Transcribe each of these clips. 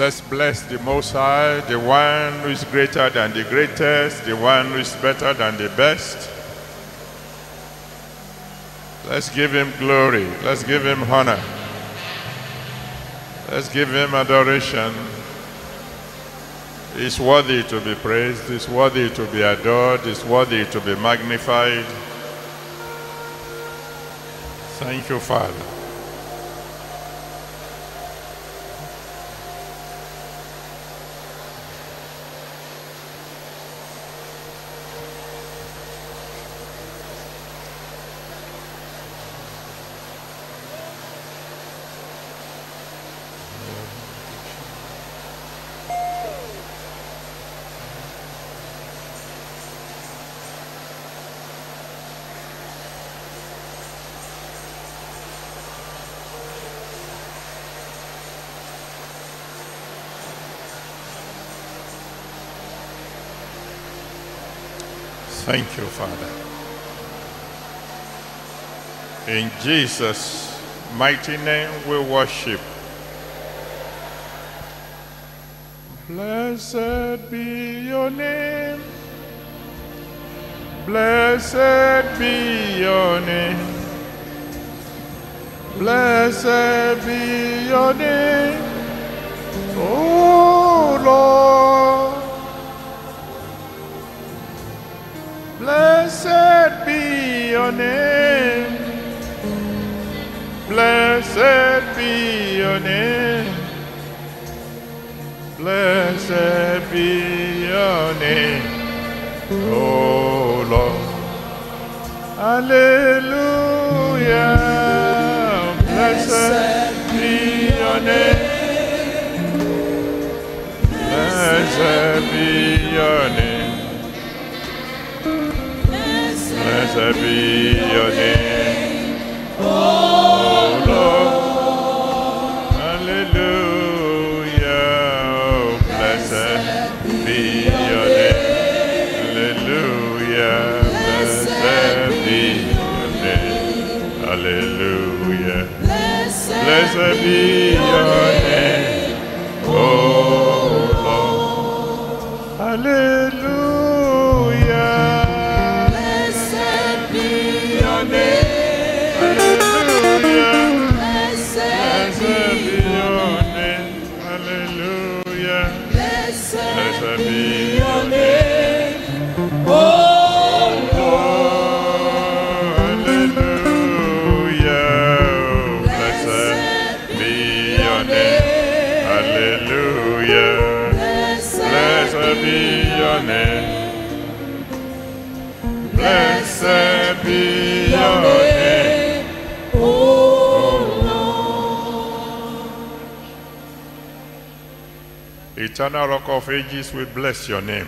Let's bless the Most High, the one who is greater than the greatest, the one who is better than the best. Let's give him glory. Let's give him honor. Let's give him adoration. He's worthy to be praised. He's worthy to be adored. He's worthy to be magnified. Thank you, Father. Thank you, Father. In Jesus' mighty name we worship. Blessed be your name. Blessed be your name. Blessed be your name, oh Lord. Blessed be your name. Blessed be your name. Blessed be your name, oh Lord. Hallelujah. Blessed be your name. Blessed be your name. Blessed be your name, oh Lord. Hallelujah. Oh, blessed be your name. Hallelujah. Blessed be your name. Hallelujah. Blessed be your name, oh Lord. Hallelujah. Blessed be your name, oh Lord. Hallelujah. Blessed be your name. Hallelujah. Blessed be your name. Blessed be your name, oh Lord. Eternal Rock of Ages, we bless your name.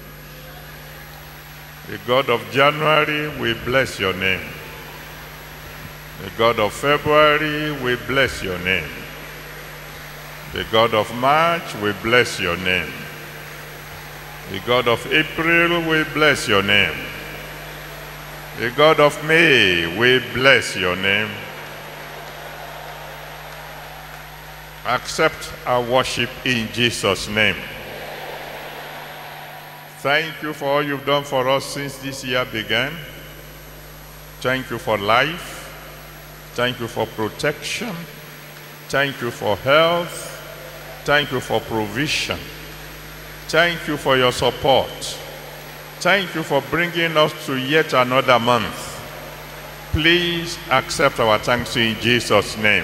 The God of January, we bless your name. The God of February, we bless your name. The God of March, we bless your name. The God of April, we bless your name. The God of May, we bless your name. Accept our worship in Jesus' name. Thank you for all you've done for us since this year began. Thank you for life. Thank you for protection. Thank you for health. Thank you for provision. Thank you for your support. Thank you for bringing us to yet another month. Please accept our thanks in Jesus' name.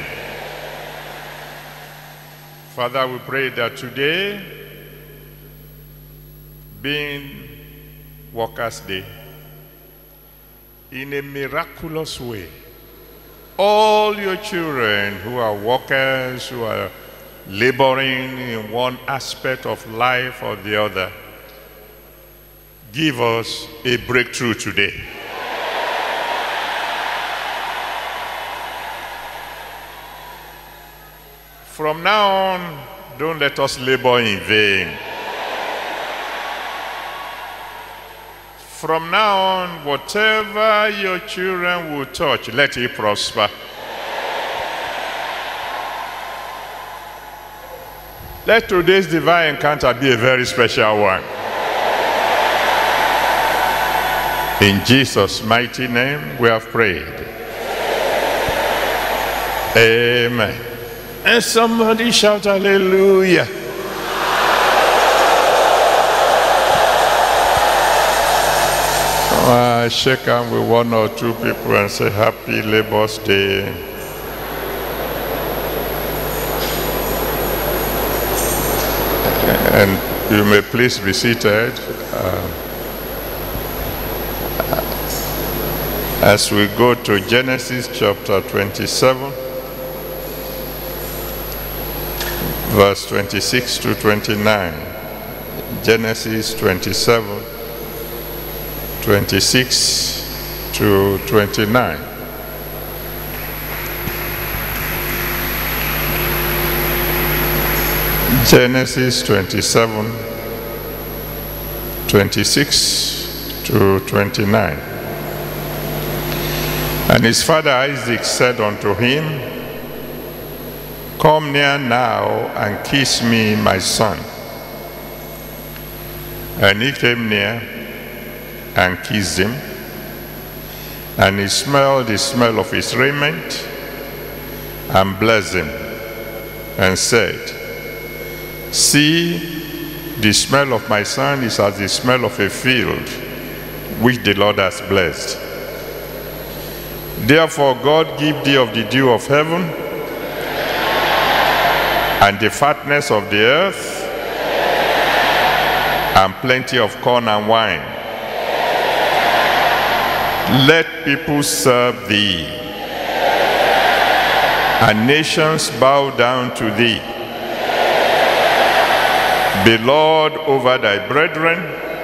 Father, we pray that today, being Workers' Day, in a miraculous way, all your children who are workers, who are laboring in one aspect of life or the other, give us a breakthrough today. From now on, don't let us labor in vain. From now on, whatever your children will touch, let it prosper. Let today's divine encounter be a very special one. In Jesus' mighty name we have prayed. Amen. And somebody shout hallelujah. Shake hands with one or two people and say happy Labour's Day. And you may please be seated. As we go to Genesis chapter 27, verse 26 to 29. Genesis 27, 26 to 29. Genesis 27, 26 to 29. And his father Isaac said unto him, Come near now and kiss me, my son. And he came near and kissed him. And he smelled the smell of his raiment and blessed him and said, See, the smell of my son is as the smell of a field which the Lord has blessed. Therefore God give thee of the dew of heaven and the fatness of the earth and plenty of corn and wine. Let people serve thee and nations bow down to thee. Be Lord over thy brethren,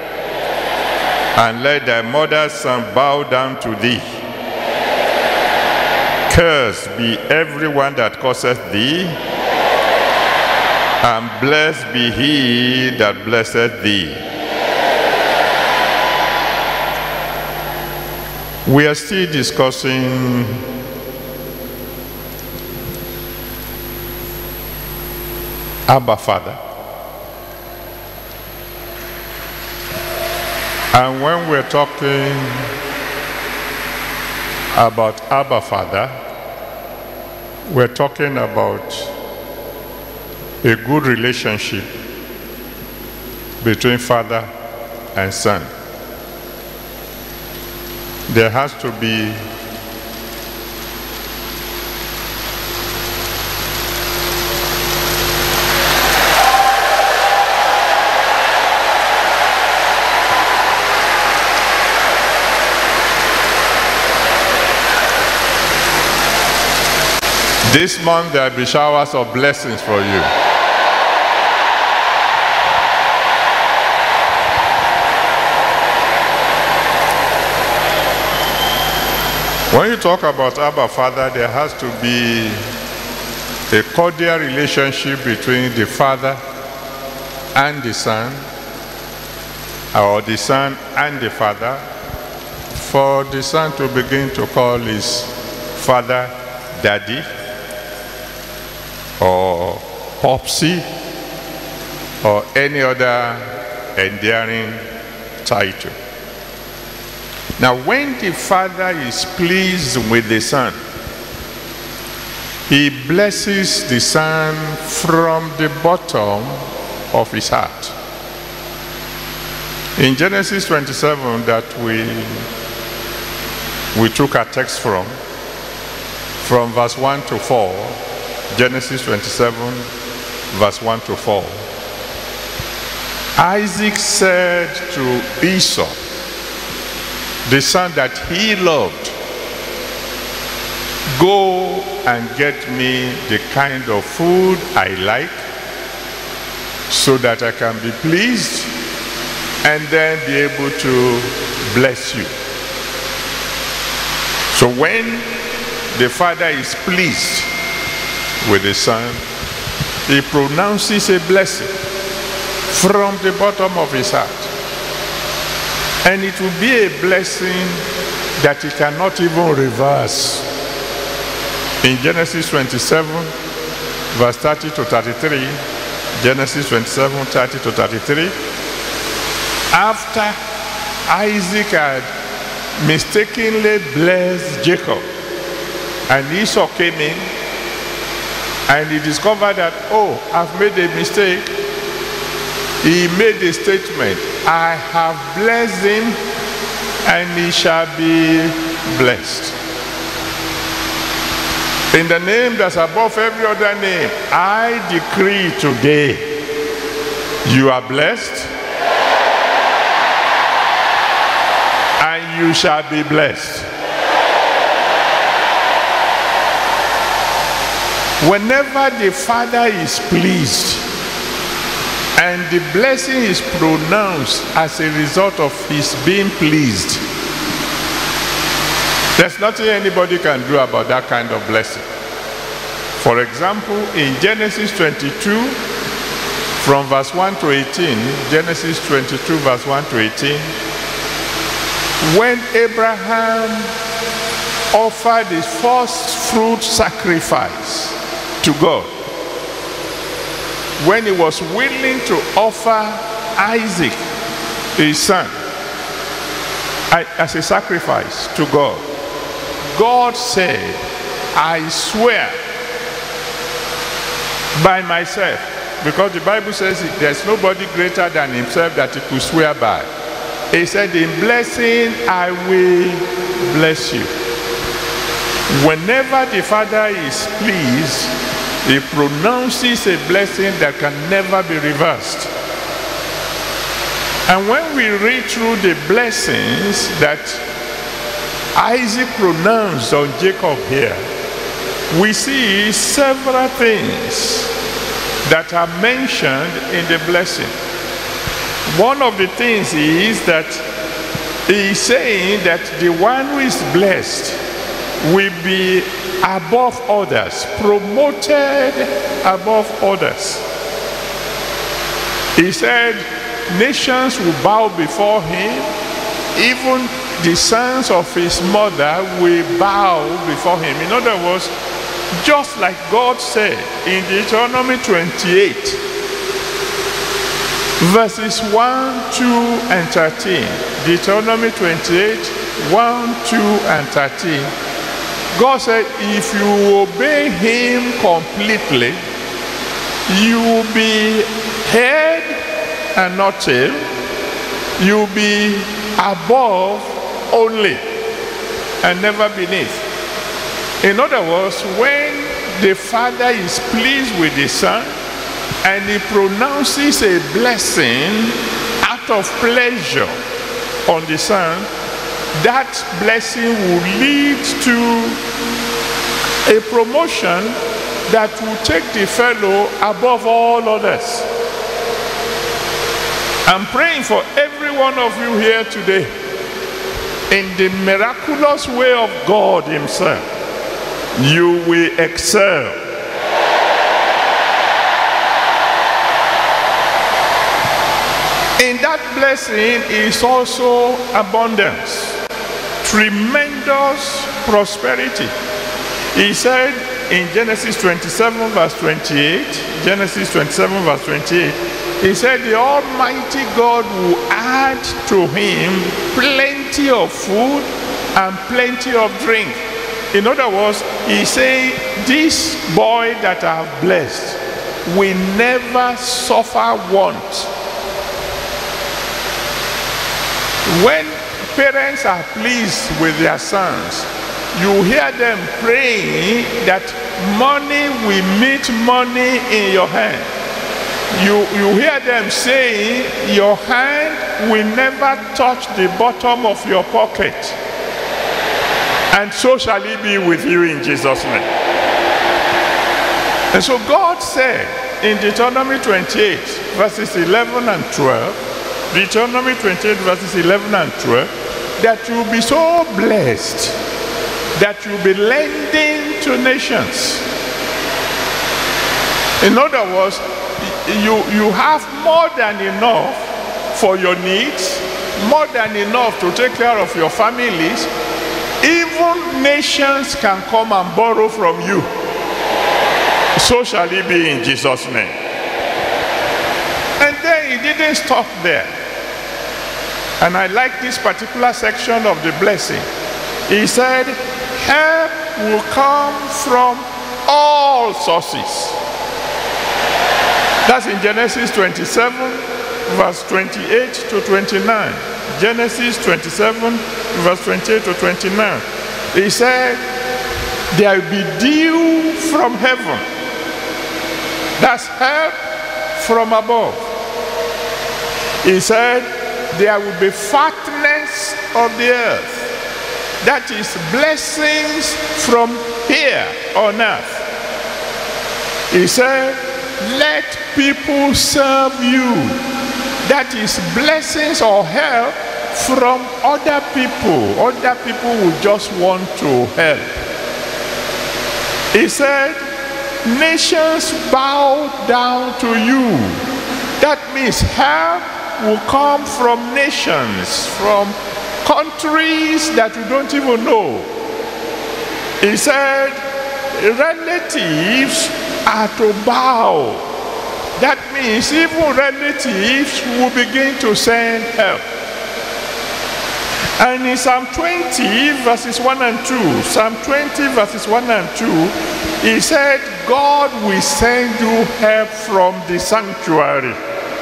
and let thy mother's son bow down to thee. Cursed be everyone that curseth thee, and blessed be he that blesseth thee. We are still discussing Abba Father. And when we're talking about Abba Father, we're talking about a good relationship between father and son. There has to be this month there will be showers of blessings for you. When you talk about Abba Father, there has to be a cordial relationship between the Father and the Son, or the Son and the Father, for the Son to begin to call his Father Daddy, or Popsy, or any other endearing title. Now, when the Father is pleased with the Son, he blesses the Son from the bottom of his heart. In Genesis 27 that we took our text from verse 1 to 4, Genesis 27, verse 1 to 4. Isaac said to Esau, the son that he loved, Go and get me the kind of food I like, so that I can be pleased and then be able to bless you. So when the Father is pleased with the Son, he pronounces a blessing from the bottom of his heart. And it will be a blessing that he cannot even reverse. In Genesis 27, verse 30 to 33, Genesis 27, 30 to 33. After Isaac had mistakenly blessed Jacob, and Esau came in, and he discovered that, oh, I've made a mistake. He made a statement, I have blessed him, and he shall be blessed. In the name that's above every other name, I decree today, you are blessed, and you shall be blessed. Whenever the Father is pleased, and the blessing is pronounced as a result of his being pleased, there's nothing anybody can do about that kind of blessing. For example, in Genesis 22, from verse 1 to 18, Genesis 22, verse 1 to 18, when Abraham offered his first fruit sacrifice to God, when he was willing to offer Isaac, his son, as a sacrifice to God, God said, I swear by myself, because the Bible says there's nobody greater than himself that he could swear by. He said, in blessing I will bless you. Whenever the Father is pleased, he pronounces a blessing that can never be reversed. And when we read through the blessings that Isaac pronounced on Jacob here, we see several things that are mentioned in the blessing. One of the things is that he's saying that the one who is blessed will be above others, promoted above others. He said nations will bow before him, even the sons of his mother will bow before him. In other words, just like God said in Deuteronomy 28, verses 1, 2, and 13. Deuteronomy 28, 1, 2, and 13. God said, if you obey him completely, you will be head and not tail. You will be above only and never beneath. In other words, when the Father is pleased with the Son and he pronounces a blessing out of pleasure on the Son, that blessing will lead to a promotion that will take the fellow above all others. I'm praying for every one of you here today, in the miraculous way of God himself, you will excel. In that blessing is also abundance, tremendous prosperity. He said in Genesis 27 verse 28, Genesis 27 verse 28, he said the Almighty God will add to him plenty of food and plenty of drink. In other words, he's saying this boy that I have blessed will never suffer want. When parents are pleased with their sons, you hear them praying that money will meet money in your hand. You hear them saying your hand will never touch the bottom of your pocket. And so shall it be with you in Jesus' name. And so God said in Deuteronomy 28 verses 11 and 12, Deuteronomy 28 verses 11 and 12, that you will be so blessed that you will be lending to nations. In other words, you have more than enough for your needs, more than enough to take care of your families. Even nations can come and borrow from you. So shall it be in Jesus' name. didn't stop there. And I like this particular section of the blessing. He said, help will come from all sources. That's in Genesis 27, verse 28 to 29. Genesis 27, verse 28 to 29. He said, there will be dew from heaven. That's help from above. He said, there will be fatness of the earth. That is blessings from here on earth. He said, let people serve you. That is blessings or help from other people. Other people who just want to help. He said, nations bow down to you. That means help will come from nations, from countries that you don't even know. He said, relatives are to bow. That means even relatives will begin to send help. And in Psalm 20, verses 1 and 2, Psalm 20, verses 1 and 2, he said, God will send you help from the sanctuary.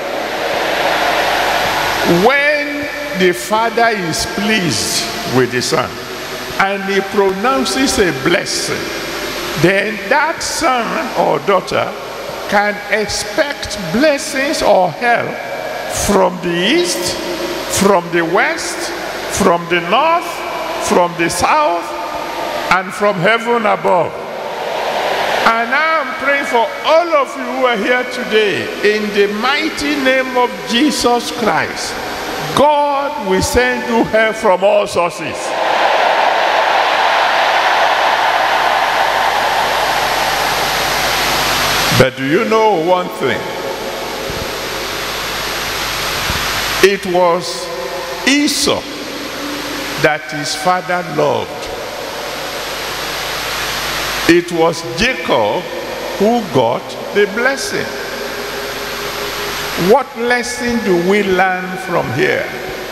When the Father is pleased with the Son and he pronounces a blessing, then that son or daughter can expect blessings or help from the east, from the west, from the north, from the south, and from heaven above. And I'm praying for all of you who are here today, in the mighty name of Jesus Christ, God will send you help from all sources. But do you know one thing? It was Esau that his father loved. It was Jacob who got the blessing. What lesson do we learn from here?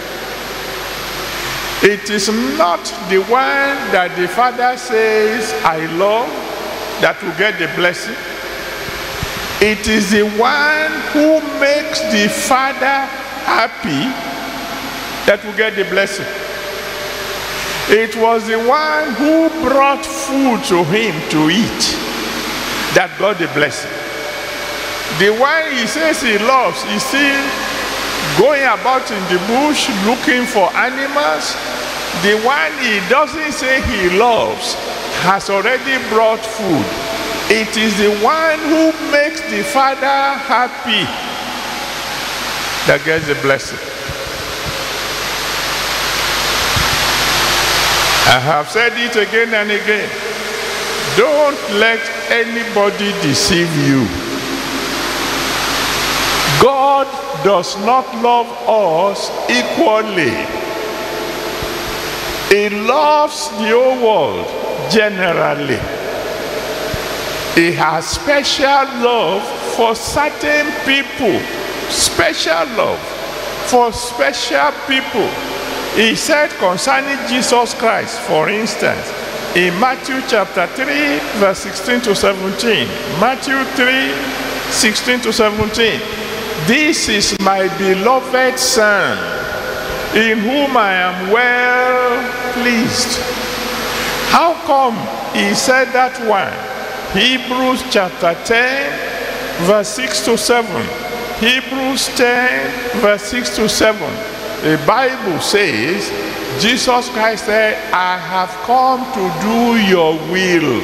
It is not the one that the father says, I love, that will get the blessing. It is the one who makes the father happy that will get the blessing. It was the one who brought food to him to eat that got the blessing. The one he says he loves is still going about in the bush looking for animals. The one he doesn't say he loves has already brought food. It is the one who makes the father happy that gets the blessing. I have said it again and again. Don't let anybody deceive you. God does not love us equally. He loves the whole world generally. He has special love for certain people. Special love for special people. He said concerning Jesus Christ, for instance, in Matthew chapter 3, verse 16 to 17. Matthew 3, 16 to 17. This is my beloved Son, in whom I am well pleased. How come he said that one? Hebrews chapter 10, verse 6 to 7. Hebrews 10, verse 6 to 7. The Bible says, Jesus Christ said, I have come to do your will.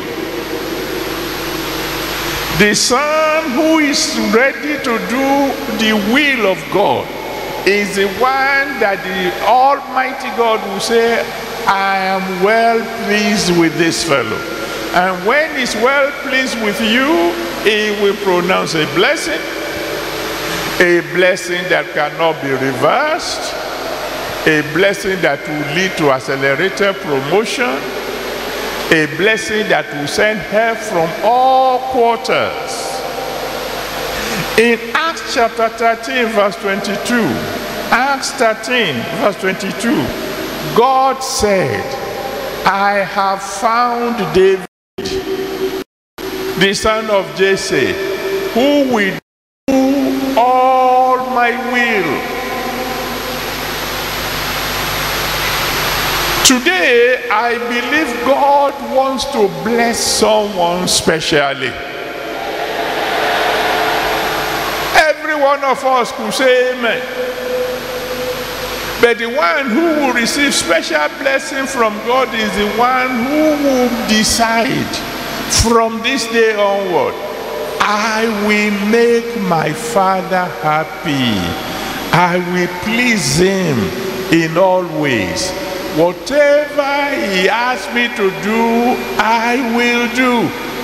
The Son who is ready to do the will of God is the one that the Almighty God will say, I am well pleased with this fellow. And when he's well pleased with you, he will pronounce a blessing that cannot be reversed, a blessing that will lead to accelerated promotion, a blessing that will send help from all quarters. In Acts chapter 13 verse 22, Acts 13 verse 22, God said, I have found David, the son of Jesse, who will do all my will. Today, I believe God wants to bless someone specially. Every one of us could say amen. But the one who will receive special blessing from God is the one who will decide from this day onward, I will make my Father happy. I will please him in all ways. Whatever he asks me to do, I will do.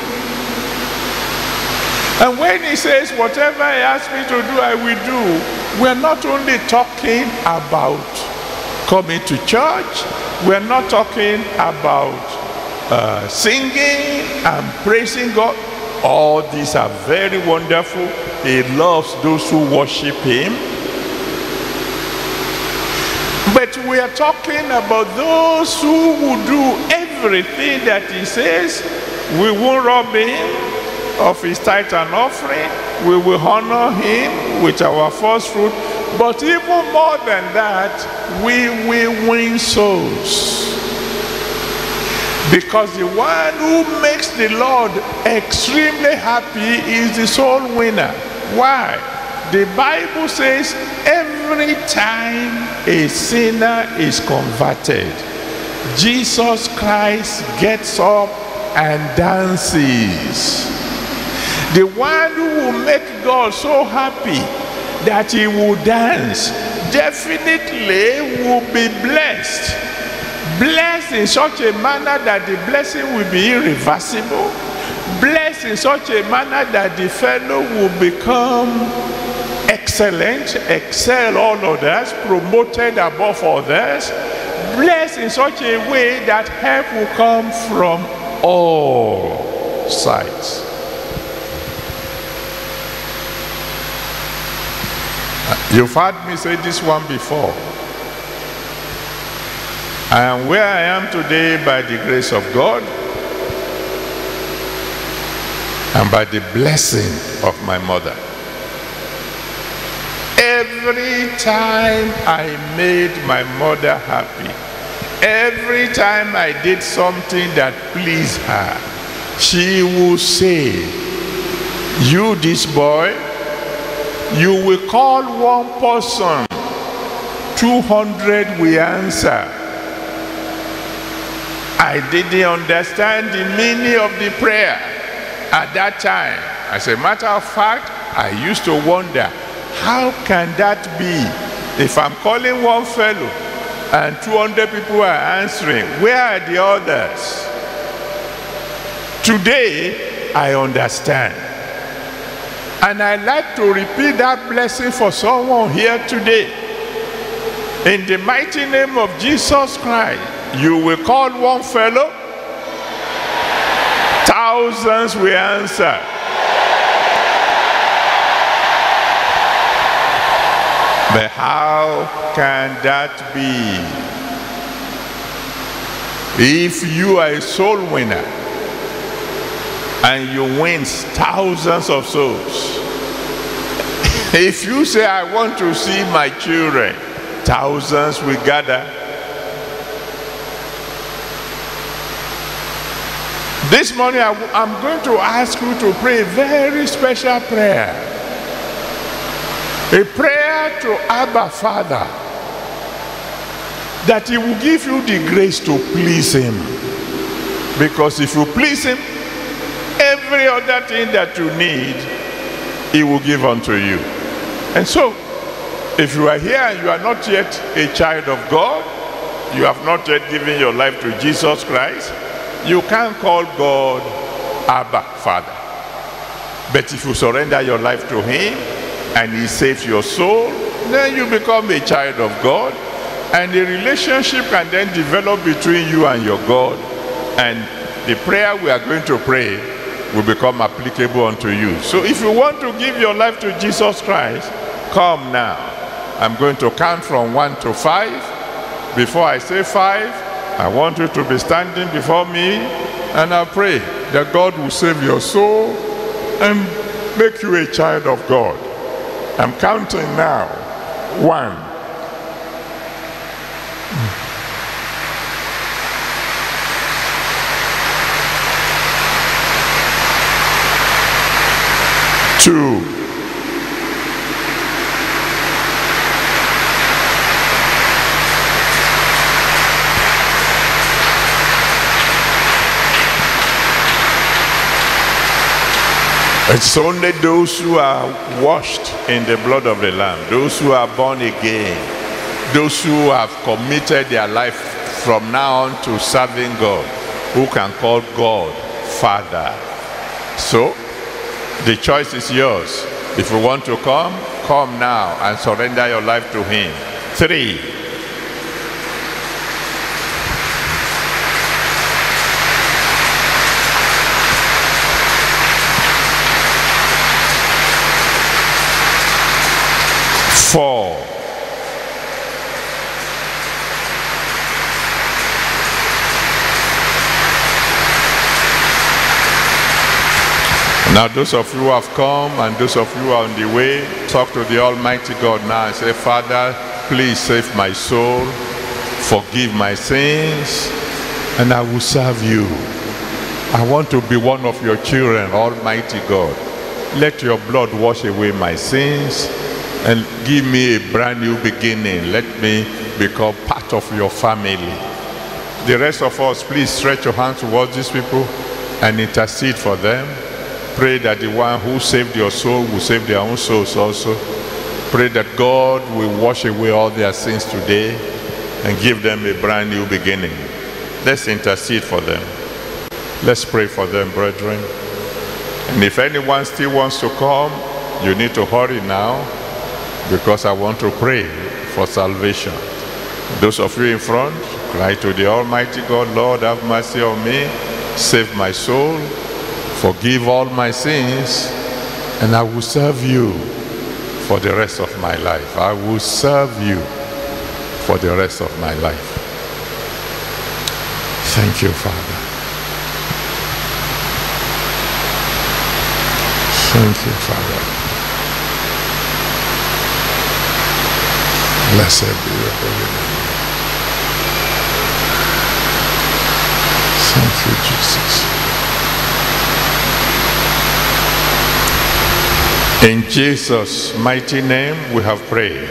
And when he says, whatever he asks me to do, I will do, we're not only talking about coming to church, we're not talking about singing and praising God. All these are very wonderful. He loves those who worship him. But we are talking about those who will do everything that he says. We won't rob him of his tithe and offering. We will honor him with our first fruit. But even more than that, we will win souls. Because the one who makes the Lord extremely happy is the soul winner. Why? The Bible says every time a sinner is converted, Jesus Christ gets up and dances. The one who will make God so happy that he will dance definitely will be blessed. Blessed in such a manner that the blessing will be irreversible. Blessed in such a manner that the fellow will become excellent, excel all others, promoted above others. Blessed in such a way that help will come from all sides. You've heard me say this one before. I am where I am today by the grace of God and by the blessing of my mother. Every time I made my mother happy, every time I did something that pleased her, she will say, you this boy, you will call one person, 200 will answer. I didn't understand the meaning of the prayer at that time. As a matter of fact, I used to wonder, how can that be? If I'm calling one fellow and 200 people are answering, where are the others? Today, I understand. And I like to repeat that blessing for someone here today. In the mighty name of Jesus Christ, you will call one fellow, thousands will answer. But how can that be? If you are a soul winner and you win thousands of souls, if you say, I want to see my children, thousands will gather. This morning I'm going to ask you to pray a very special prayer. A prayer to Abba Father, that he will give you the grace to please him. Because if you please him, every other thing that you need, he will give unto you. And so, if you are here and you are not yet a child of God, you have not yet given your life to Jesus Christ, you can't call God Abba Father. But if you surrender your life to him and he saves your soul, then you become a child of God, and the relationship can then develop between you and your God. And the prayer we are going to pray will become applicable unto you. So if you want to give your life to Jesus Christ, come now. I'm going to count from 1 to 5. Before I say 5, I want you to be standing before me, and I pray that God will save your soul and make you a child of God. I'm counting now. 1. 2. 'It's only those who are washed in the blood of the Lamb, those who are born again, those who have committed their life from now on to serving God, who can call God Father. So, the choice is yours. If you want to come, come now and surrender your life to Him. 3. 4. 'Now those of you who have come and those of you who are on the way, talk to the Almighty God now and say, Father, please save my soul, forgive my sins, and I will serve you. I want to be one of your children, Almighty God. Let your blood wash away my sins and give me a brand new beginning. Let me become part of your family. The rest of us, please stretch your hands towards these people and intercede for them. Pray that the one who saved your soul will save their own souls also. Pray that God will wash away all their sins today and give them a brand new beginning. Let's intercede for them. Let's pray for them, brethren. And if anyone still wants to come, you need to hurry now, because I want to pray for salvation. Those of you in front, cry to the Almighty God, Lord, have mercy on me, save my soul, forgive all my sins, and I will serve you for the rest of my life. I will serve you for the rest of my life. Thank you, Father. Thank you, Father. Blessed be your holy name. Thank you, Jesus. In Jesus' mighty name we have prayed.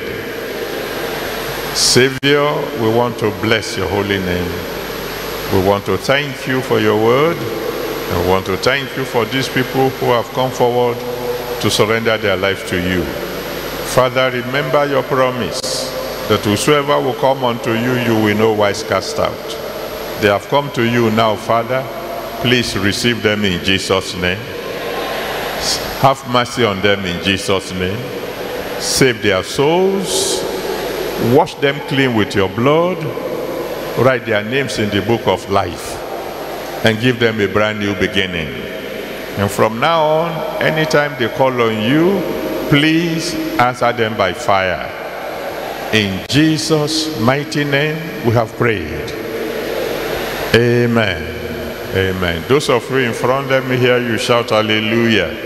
Savior, we want to bless your holy name. We want to thank you for your word. And we want to thank you for these people who have come forward to surrender their life to you. Father, remember your promise that whosoever will come unto you, you will no wise cast out. They have come to you now, Father. Please receive them in Jesus' name. Have mercy on them in Jesus' name. Save their souls. Wash them clean with your blood. Write their names in the book of life. And give them a brand new beginning. And from now on, anytime they call on you, please answer them by fire. In Jesus' mighty name, we have prayed. Amen. Amen. Those of you in front, let me hear you shout hallelujah.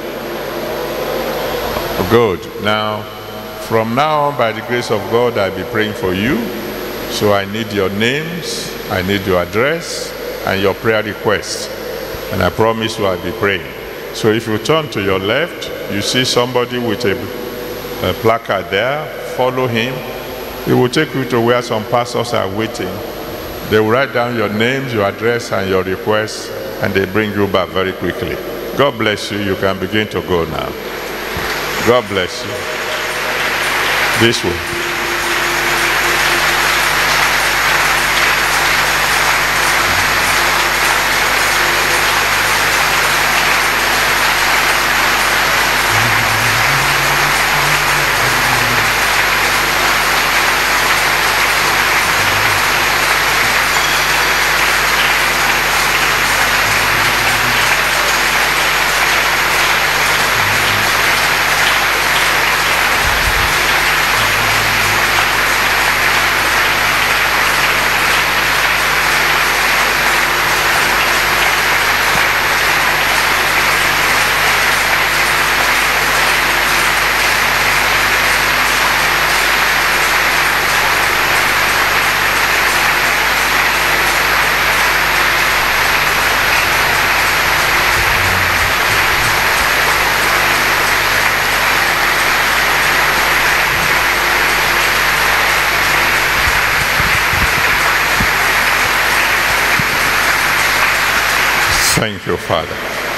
Good. Now, from now on, by the grace of God, I'll be praying for you. So I need your names, I need your address, and your prayer requests. And I promise you I'll be praying. So if you turn to your left, you see somebody with a placard there. Follow him. He will take you to where some pastors are waiting. They will write down your names, your address, and your requests, and they bring you back very quickly. God bless you. You can begin to go now. God bless you. This way. Thank you, Father.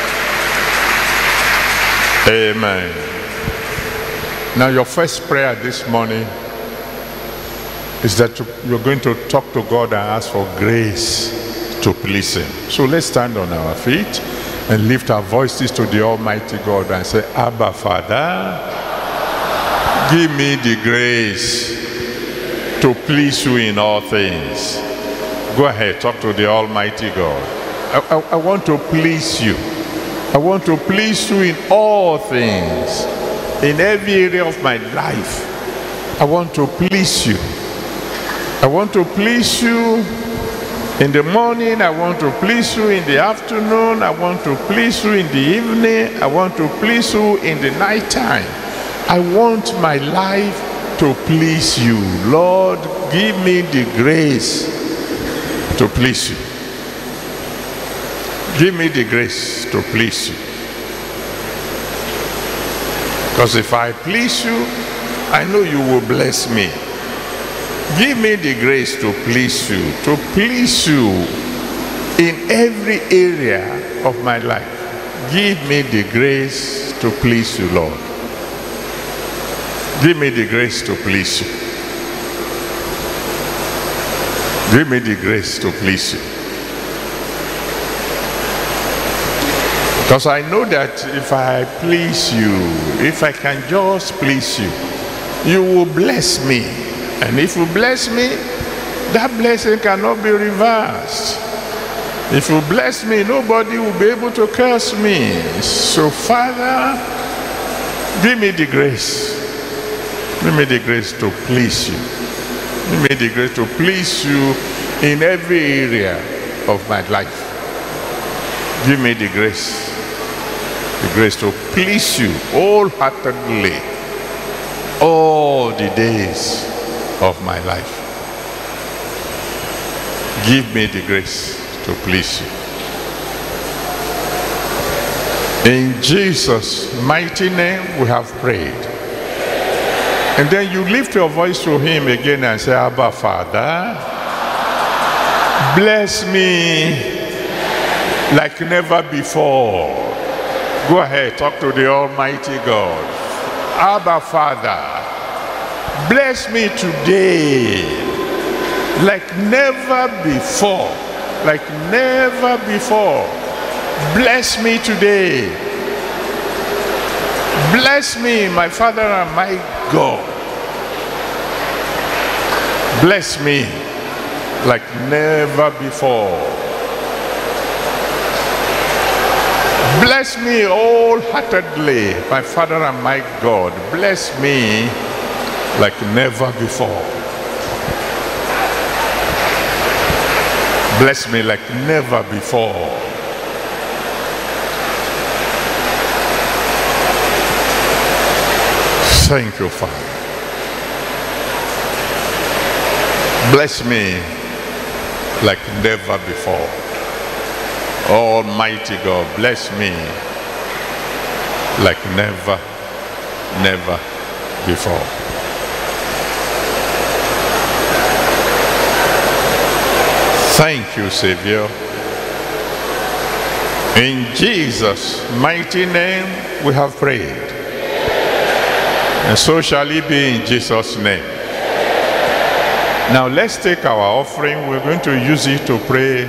Amen. Now your first prayer this morning is that you're going to talk to God and ask for grace to please him. So let's stand on our feet and lift our voices to the Almighty God and say, Abba, Father, give me the grace to please you in all things. Go ahead, talk to the Almighty God. I want to please you. I want to please you in all things. In every area of my life, I want to please you. I want to please you in the morning. I want to please you in the afternoon. I want to please you in the evening. I want to please you in the nighttime. I want my life to please you. Lord, give me the grace to please you. Give me the grace to please you. Because if I please you, I know you will bless me. Give me the grace to please you in every area of my life. Give me the grace to please you, Lord. Give me the grace to please you. Give me the grace to please you. Because I know that if I please you, if I can just please you, you will bless me. And if you bless me, that blessing cannot be reversed. If you bless me, nobody will be able to curse me. So Father, give me the grace. Give me the grace to please you. Give me the grace to please you in every area of my life. Give me the grace to please you wholeheartedly all the days of my life. Give me the grace to please you. In Jesus' mighty name we have prayed. And then you lift your voice to him again and say, Abba, Father, bless me like never before. Go ahead, talk to the Almighty God. Abba, Father, bless me today like never before. Like never before. Bless me today. Bless me, my Father and my God. Bless me like never before. Bless me wholeheartedly, my Father and my God. Bless me like never before. Bless me like never before. Thank you, Father. Bless me like never before. Almighty God, bless me like never before. Thank you, Savior. In Jesus' mighty name we have prayed. And so shall it be in Jesus' name. Now let's take our offering. We're going to use it to pray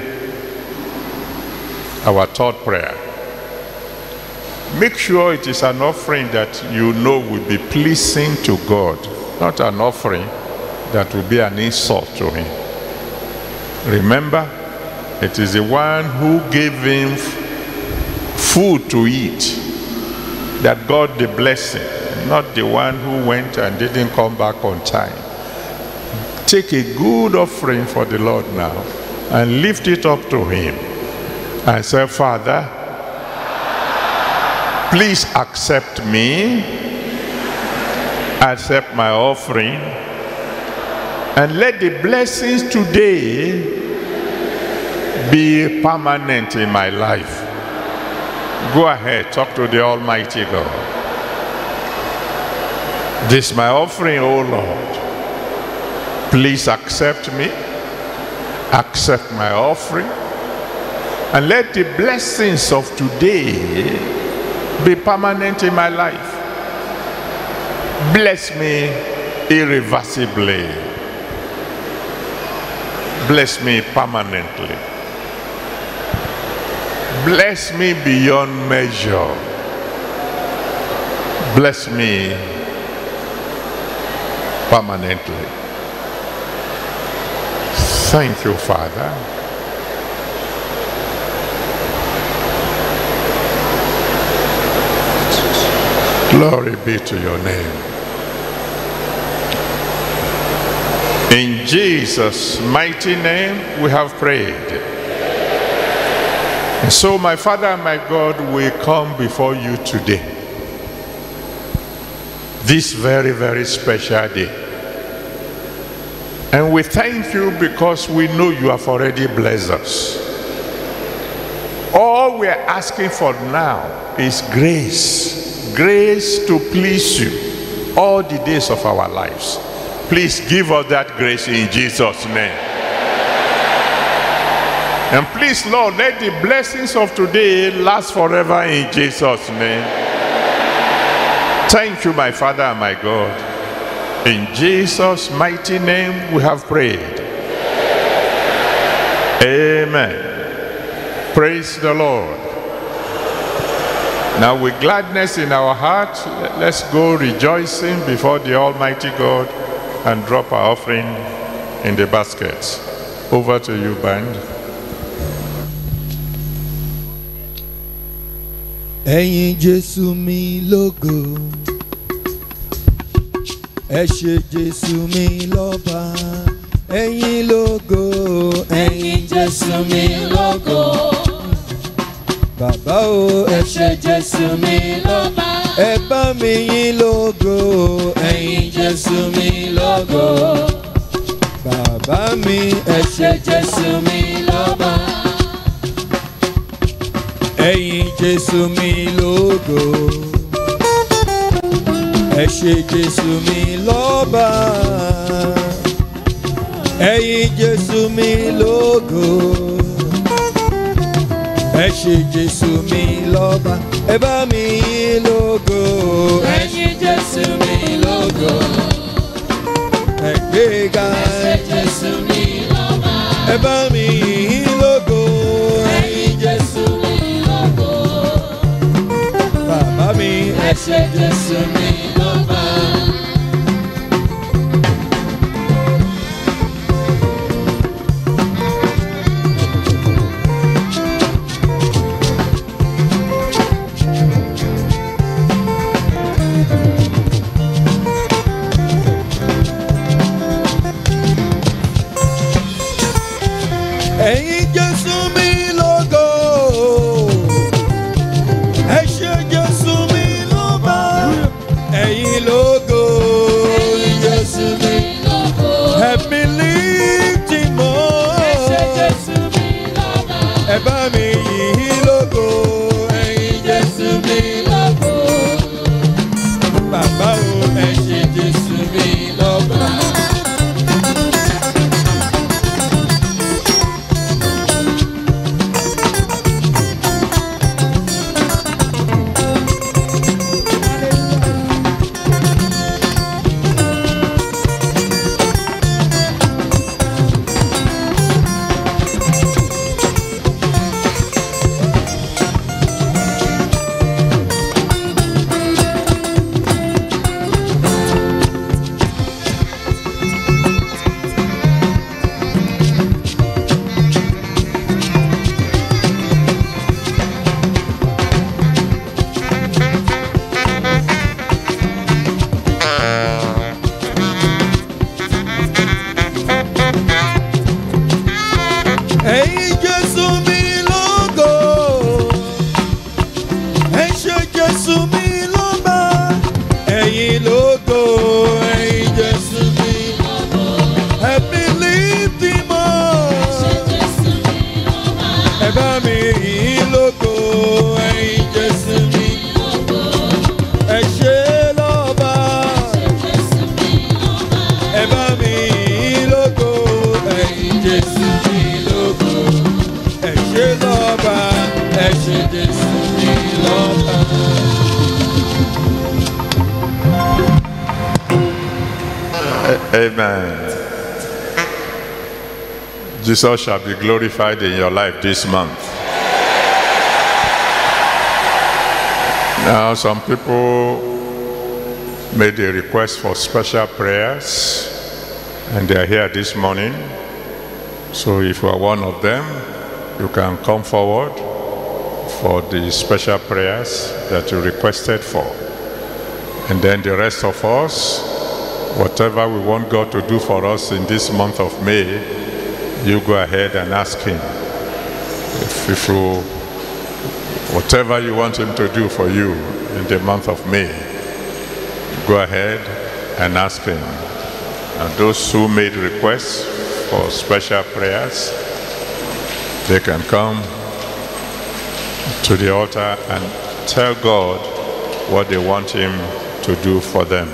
our third prayer. Make sure it is an offering that you know will be pleasing to God, not an offering that will be an insult to him. Remember, it is the one who gave him food to eat that got the blessing, not the one who went and didn't come back on time. Take a good offering for the Lord now and lift it up to him and say, Father, please accept me, accept my offering, and let the blessings today be permanent in my life. Go ahead, talk to the Almighty God. This is my offering, O Lord. Please accept me, accept my offering. And let the blessings of today be permanent in my life. Bless me irreversibly. Bless me permanently. Bless me beyond measure. Bless me permanently. Thank you, Father. Glory be to your name. In Jesus' mighty name we have prayed. And so my Father and my God, we come before you today, this very, very special day. And we thank you because we know you have already blessed us. All we are asking for now is grace. Grace to please you all the days of our lives. Please give us that grace in Jesus' name. And please, Lord, let the blessings of today last forever in Jesus' name. Thank you, my Father and my God. In Jesus' mighty name we have prayed. Amen. Praise the Lord. Now with gladness in our hearts, let's go rejoicing before the Almighty God and drop our offering in the baskets. Over to you, band. Ẹ̀yin Jésù mi lógo, ẹ ṣé Jésù mi lọ́ba. Ẹ̀yin lógo, ẹ̀yin Jésù mi lógo. Bàbá o, ẹ ṣé Jésù mi lọ́ba. Ẹ bá mi yìn lógo, ẹ̀yin Jésù mi lógo. Bàbá mi, ẹ ṣé Jésù mi lọ́ba. Ẹ̀yin Jésù mi lógo, ẹ ṣé Jésù mi lọ́ba. Ẹ̀yin Jésù mi lógo, ẹ ṣé Jésù mi lọ́ba. Ẹ bá mi yìn lógo, ẹ̀yin Jésù mi lógo. Ẹ gbéga, ẹ ṣé Jésù mi lọ́ba. Ẹ bá mi yìn lógo, ẹ̀yin Jésù mi lógo. Bàbá mi, ẹ ṣé Jésù mi lọ́ba. Ẹ̀yin Jésù mi lógo, ẹ ṣé Jésù mi lọ́ba. Amen. Jesus shall be glorified in your life this month. Now, some people made a request for special prayers, and they are here this morning. So if you are one of them, you can come forward for the special prayers that you requested for. And then the rest of us, whatever we want God to do for us in this month of May, you go ahead and ask him. If you, whatever you want him to do for you in the month of May, go ahead and ask him. And those who made requests for special prayers, they can come to the altar and tell God what they want him to do for them.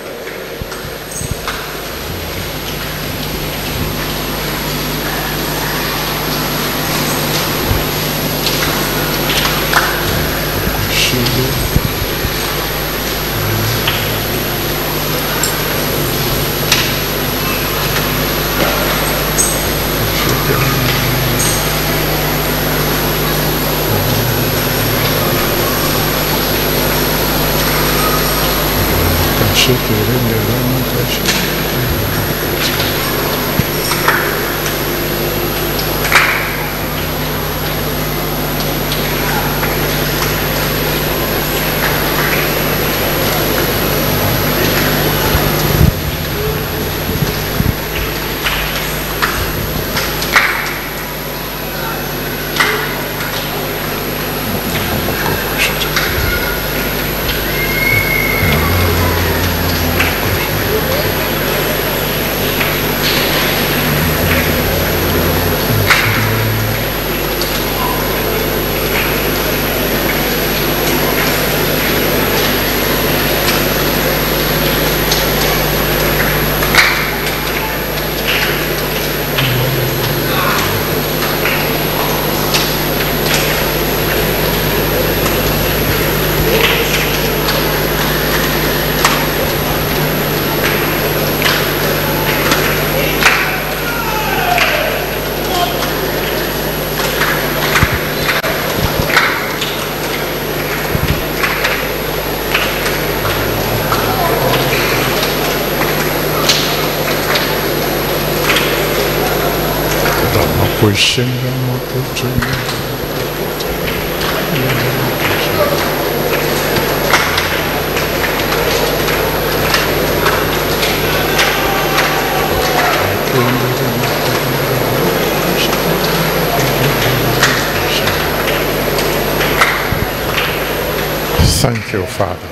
Thank you, Father.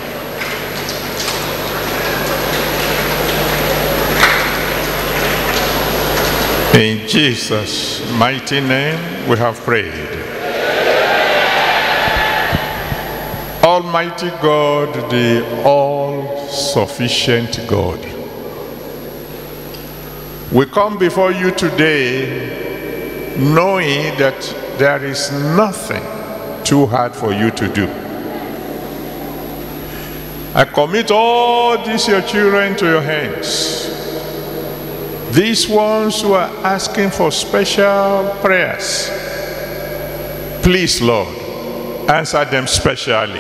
In Jesus' mighty name we have prayed. Almighty God, the all-sufficient God, we come before you today knowing that there is nothing too hard for you to do. I commit all these your children to your hands. These ones who are asking for special prayers, please, Lord, answer them specially.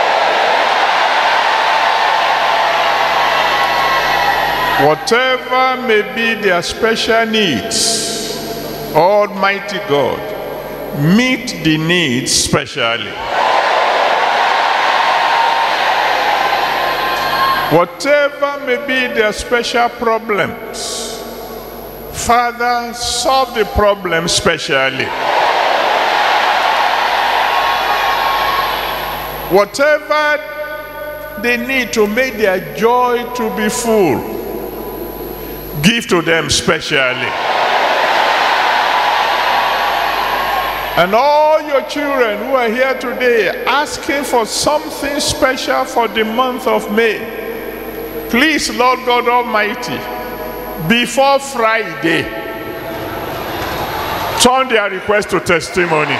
Whatever may be their special needs, Almighty God, meet the needs specially. Whatever may be their special problems, Father, solve the problem specially. Whatever they need to make their joy to be full, give to them specially. And all your children who are here today asking for something special for the month of May, please, Lord God Almighty, before Friday, turn their request to testimonies.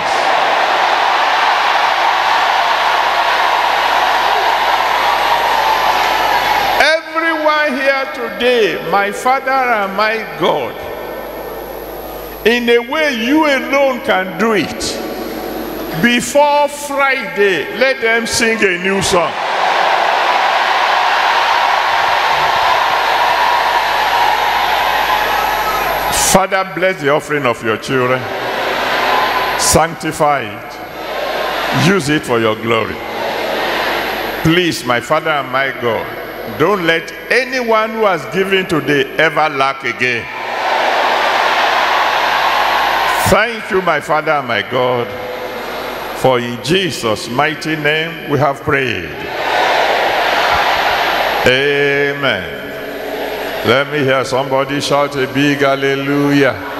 Everyone here here today, my Father and my God, in a way you alone can do it. Before Friday, let them sing a new song. Father, bless the offering of your children. Sanctify it. Use it for your glory. Please, my Father and my God, don't let anyone who has given today ever lack again. Thank you, my Father and my God, for in Jesus' mighty name we have prayed. Amen. Let me hear somebody shout a big hallelujah.